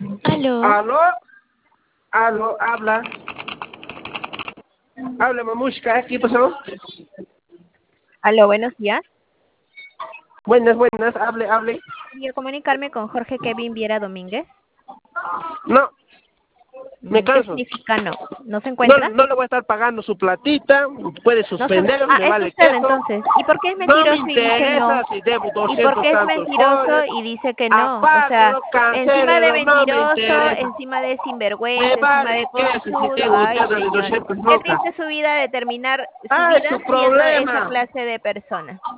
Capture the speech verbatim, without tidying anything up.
Aló, ¿Aló? ¿Aló? ¿Habla? Habla, mamushka. ¿Qué pasó? aló, buenos días. Buenas, buenas. Hable, hable. Quiero comunicarme con Jorge Kevin Viera Domínguez. No, me Mm, ¿Qué canso. significa no? ¿No se No, encuentra? no le voy a estar pagando su platita. Puede No se... suspender, Ah, me es vale usted queso. entonces. ¿Y por qué es No me mentiroso y dice interesa no? si debo ¿Y por doscientos qué es tantos mentiroso soles. y dice que no? O sea, Apáguelo, encima de cancélelo, no me mentiroso, interesa. encima de Me sinvergüenza, encima vale de queso si conchudo. tengo Ay, usted de señor. doscientos Qué lucas. triste su vida de terminar su Ah, es vida su siendo esa problema. clase de persona.